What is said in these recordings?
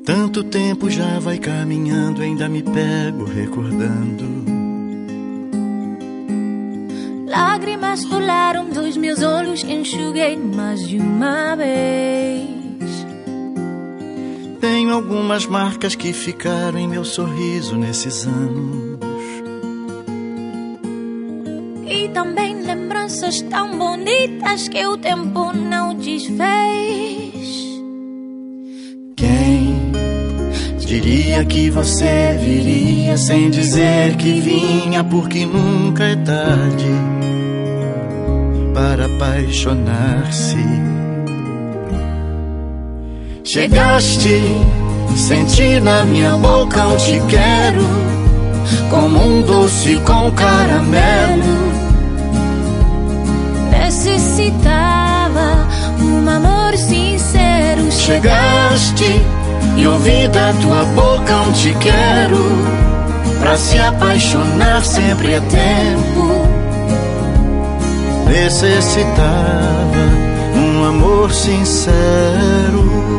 Tanto tempo já vai caminhando, ainda me pego recordando. Lágrimas rolaram dos meus olhos, enxuguei mais de uma vez. Tenho algumas marcas que ficaram em meu sorriso nesses anos. E também lembranças tão bonitas que o tempo não desfez. Quem diria que você viria sem dizer que vinha, porque nunca é tarde para apaixonar-se. Chegaste, senti na minha boca um te quero, como um doce com caramelo. Necessitava um amor sincero. Chegaste e ouvi da tua boca um te quero. Pra se apaixonar sempre é tempo. Necessitava um amor sincero.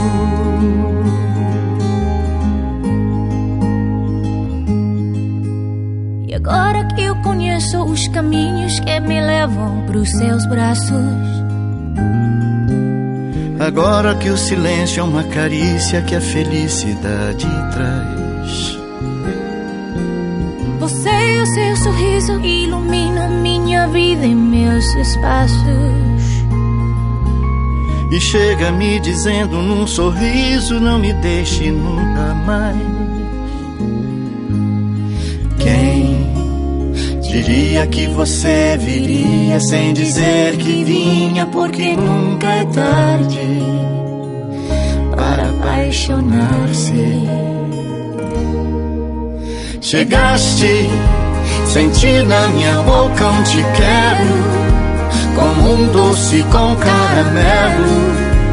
E agora que eu conheço os caminhos que me levam pros seus braços, agora que o silêncio é uma carícia que a felicidade traz, você e o seu sorriso iluminam minha vida e meus espaços. E chega me dizendo num sorriso, não me deixe nunca mais. Quem diria que você viria sem dizer que vinha, porque nunca é tarde para apaixonar-se. Chegaste, senti na minha boca um te quero, como um doce com caramelo.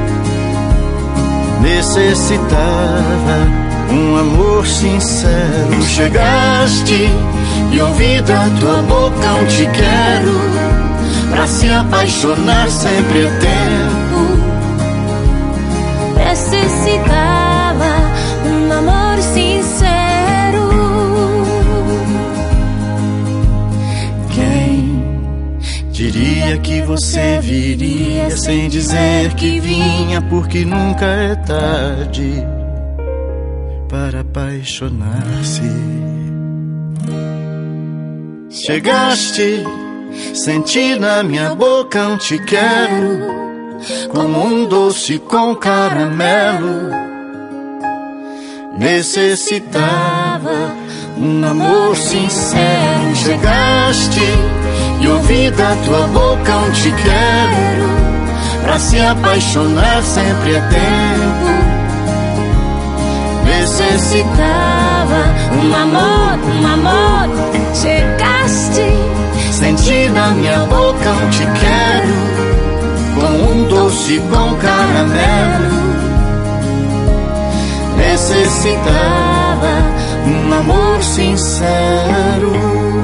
Necessitava um amor sincero. Chegaste e ouvi da tua boca um te quero. Pra se apaixonar sempre é tempo. Necessitava um amor sincero. Quem diria que você viria sem dizer que vinha, porque nunca é tarde para apaixonar-se. Chegaste, senti na minha boca um te quero, como um doce com caramelo. Necessitava um amor sincero. Chegaste e ouvi da tua boca um te quero. Pra se apaixonar sempre é tempo. Necessitava um amor, um amor. Chegaste, senti na minha boca um te quero, como um doce com caramelo. Necessitava um amor sincero.